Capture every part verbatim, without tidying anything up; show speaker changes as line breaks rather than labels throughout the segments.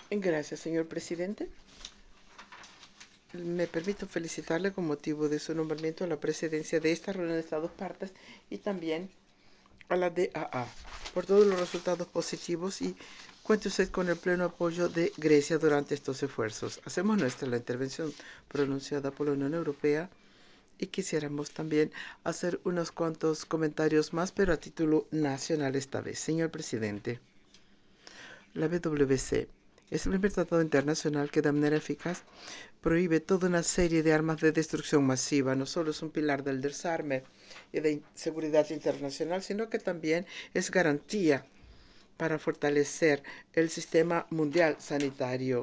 Gracias, señor presidente. Me permito felicitarle con motivo de su nombramiento a la presidencia de esta reunión de Estados partes y también a la D A A por todos los resultados positivos y cuente usted con el pleno apoyo de Grecia durante estos esfuerzos. Hacemos nuestra la intervención pronunciada por la Unión Europea y quisiéramos también hacer unos cuantos comentarios más, pero a título nacional esta vez. Señor presidente, la W C es el primer tratado internacional que de manera eficaz prohíbe toda una serie de armas de destrucción masiva. No solo es un pilar del desarme y de seguridad internacional, sino que también es garantía para fortalecer el sistema mundial sanitario.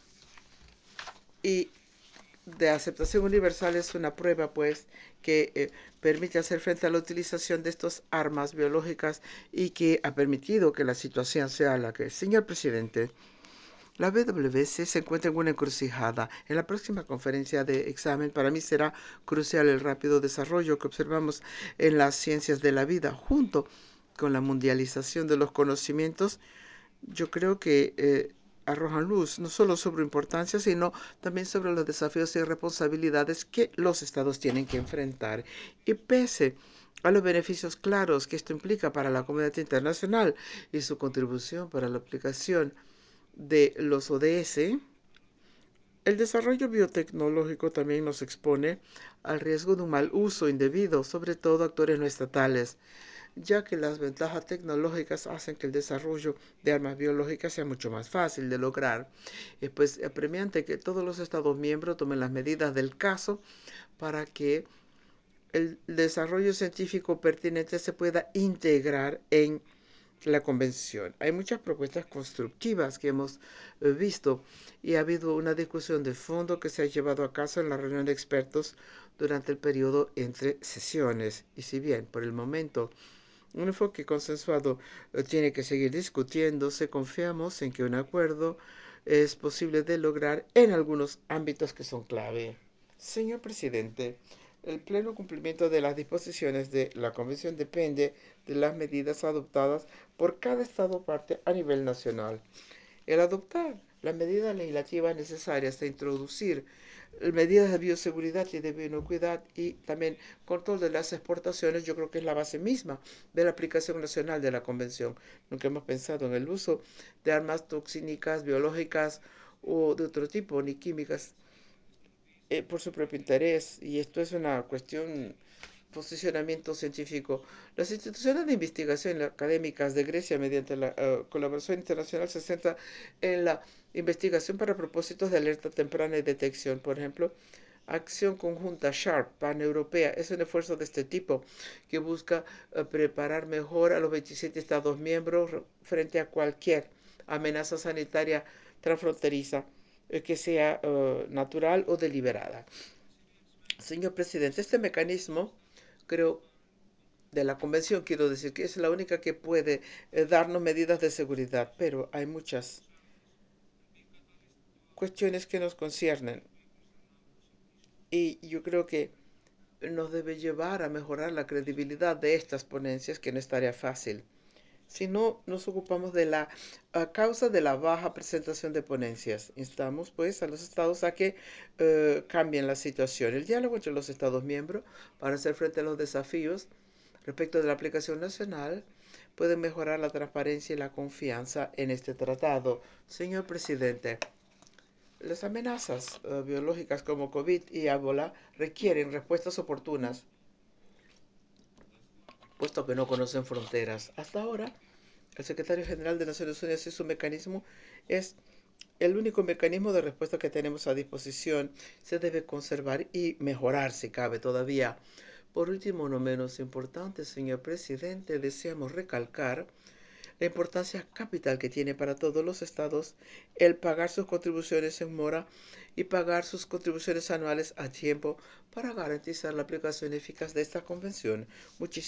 Y de aceptación universal es una prueba, pues, que eh, permite hacer frente a la utilización de estas armas biológicas y que ha permitido que la situación sea la que es. Señor presidente, la W C se encuentra en una encrucijada. En la próxima conferencia de examen, para mí será crucial el rápido desarrollo que observamos en las ciencias de la vida, junto con la mundialización de los conocimientos. Yo creo que eh, arrojan luz no solo sobre importancia, sino también sobre los desafíos y responsabilidades que los estados tienen que enfrentar. Y pese a los beneficios claros que esto implica para la comunidad internacional y su contribución para la aplicación de los O D S, el desarrollo biotecnológico también nos expone al riesgo de un mal uso indebido, sobre todo actores no estatales, ya que las ventajas tecnológicas hacen que el desarrollo de armas biológicas sea mucho más fácil de lograr. Es pues apremiante que todos los Estados miembros tomen las medidas del caso para que el desarrollo científico pertinente se pueda integrar en la convención. Hay muchas propuestas constructivas que hemos eh, visto y ha habido una discusión de fondo que se ha llevado a cabo en la reunión de expertos durante el periodo entre sesiones. Y si bien por el momento un enfoque consensuado eh, tiene que seguir discutiéndose, confiamos en que un acuerdo es posible de lograr en algunos ámbitos que son clave. Señor presidente, el pleno cumplimiento de las disposiciones de la Convención depende de las medidas adoptadas por cada Estado parte a nivel nacional. El adoptar las medidas legislativas necesarias e introducir medidas de bioseguridad y de bioinocuidad y también control de las exportaciones, yo creo que es la base misma de la aplicación nacional de la Convención. Nunca hemos pensado en el uso de armas toxínicas, biológicas o de otro tipo, ni químicas, eh, por su propio interés. Y esto es una cuestión posicionamiento científico. Las instituciones de investigación académicas de Grecia, mediante la uh, colaboración internacional, se centran en la investigación para propósitos de alerta temprana y detección. Por ejemplo, acción conjunta SHARP, paneuropea, es un esfuerzo de este tipo que busca uh, preparar mejor a los veintisiete Estados miembros frente a cualquier amenaza sanitaria transfronteriza, eh, que sea uh, natural o deliberada. Señor presidente, este mecanismo, creo, de la convención, quiero decir que es la única que puede eh, darnos medidas de seguridad, pero hay muchas cuestiones que nos conciernen y yo creo que nos debe llevar a mejorar la credibilidad de estas ponencias, que no es tarea fácil. Si no nos ocupamos de la a causa de la baja presentación de ponencias, instamos pues a los estados a que eh, cambien la situación. El diálogo entre los estados miembros para hacer frente a los desafíos respecto de la aplicación nacional puede mejorar la transparencia y la confianza en este tratado. Señor presidente, las amenazas uh, biológicas como COVID y ébola requieren respuestas oportunas, puesto que no conocen fronteras. Hasta ahora, el secretario general de Naciones Unidas y su mecanismo es el único mecanismo de respuesta que tenemos a disposición. Se debe conservar y mejorar si cabe todavía. Por último, no menos importante, señor presidente, deseamos recalcar la importancia capital que tiene para todos los estados el pagar sus contribuciones en mora y pagar sus contribuciones anuales a tiempo para garantizar la aplicación eficaz de esta convención. Muchísimas